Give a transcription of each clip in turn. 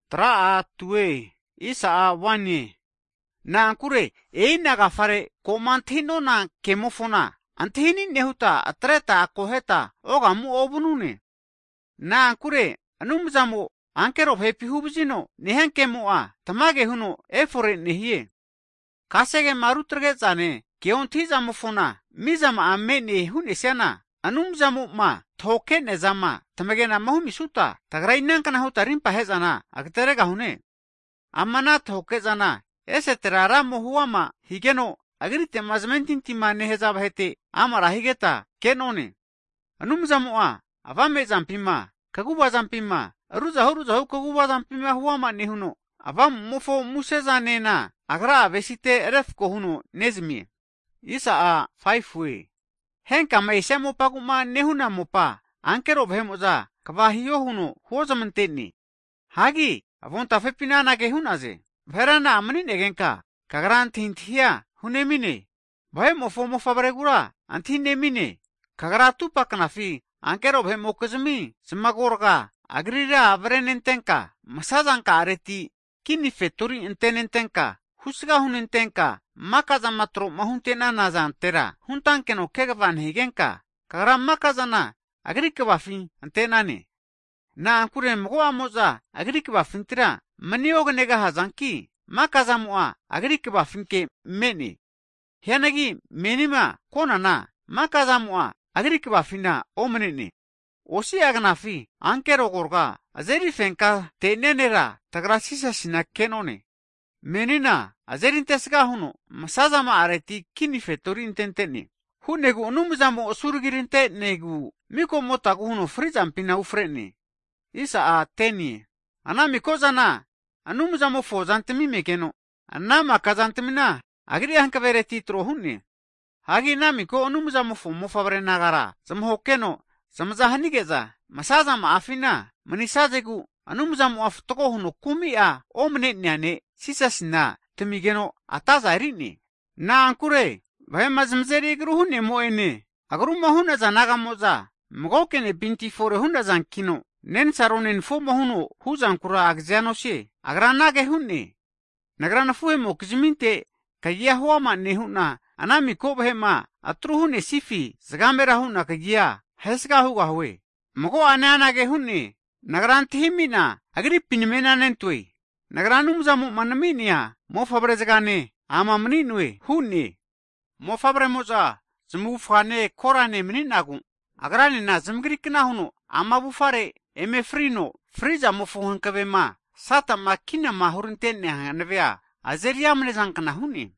Traa tue, isa wanye. Na ankure, naga fare komantino na kemofona. Antihini nehuta atreta akoheta oga mu obunune. Na ankure, anumzamo ankero hepi hubzino nehanke moa tamage huno efore nehie. Kasege marutrege zane keon tizamo fona mizama amene hunesiana anumzamo ma thoke nezama tamage na mahumi suta tagrainan kana huta rimpa hezana agterega hune. Amana thoke zana ese terara mohuama higeno agrite mazmentin timane hezaba hete amara higeta kenone. Anumzamo avame zampima kaguba zampima ruza kaguba zampima huama nehuno avam mofo musezane na agra vesite refko huno nezmie. Isa 5 henka maisha mopa kuma nehuna mopa ankero bhemoza kavahiyo huno hozamanteni. Hagi avonta fepina nage hunaze. Verana amni negenka kagran tintia hunemine. Bhe mofo bregura antinemine. Kagra tupaknafi ankero bhemokazmi smagorga agrira avrenentenka masazanka areti kini fetori entenentenka husga hunentenka makazamatro mahuntena nazantera huntankeno kegavan higenka kagra makazana agrikwafi antenane. Na ankure mgo amoza agrikwafintra maniognega hazanki makazamoa agrikwafinke meni. Hianagi menima konana makazamoa agrikwafina omenene. Osi agnafi ankero gorga azeri fenka tenenera tagrasisa sina kenone. Menina azerin tesga huno masazama areti kini fetori intentene. Hunegu onumzamo osurgirinte negu miko motagu huno frizampina ufrene. Isa tenie. Ana mikozana anumzamo fozantemi mekeno. Anama kazantemina agri hankavereti trohunne. Hagi namiko onumzamo fomo fabrenagara zamhokeno zamzahanigeza masazama afina manisazegu anumzamo aftoko huno kumia omnetnyane sisasina temigeno atazarini. Na ankure vahemazmzeri gruhune moene agruma huna zanagamoza mgokene binti fore huna zankino nen saronen fo mohuno huzankura agzianoshe agranage hunne. Nagrana fuhemo kizminte kaya huama nehuna anami kobhema atruhune sifi zgamera huna kaya hesga huga hue. Mgo ananage hunne nagrantihimina agripinmena nentwe. Nagranumzamu manaminia mo fabrezgane ama mninwe hunne. Mo fabremoza zmufane korane mninagu agrane na zmgrikna huno ama bufare emefrino friza mofuhankavema sata makina mahurintenne hanvea azeriamne zankana hunne.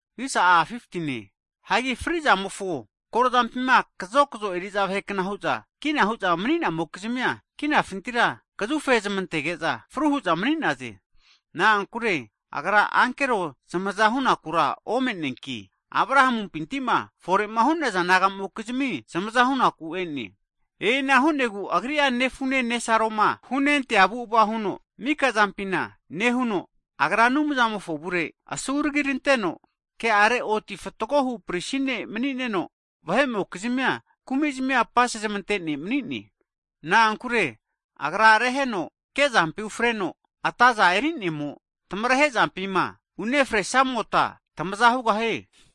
Isa 15 hagi friza mofu kordampima kazo eriza hekna huza kina huza mnina mokzimia kina fintira kazu fezmentegeza fruhuza mninaze. Na ankure agra ankero samazahuna kura omennenki Abrahamun pintima fore mahunna zanaga mokzmi samazahuna ku enni. Na hunegu agria nefune nesaroma hunente abuba huno mika zampina nehuno agranum zamo fobure asurgirinteno ke are oti fatokohu prisine mnineno vahemo kizmia kumizmia pase zamanteni mnini. Na ankure agra reheno ke zampi ufreno ataza erinimo tamrahe zampima unefre samota tamazahu gahe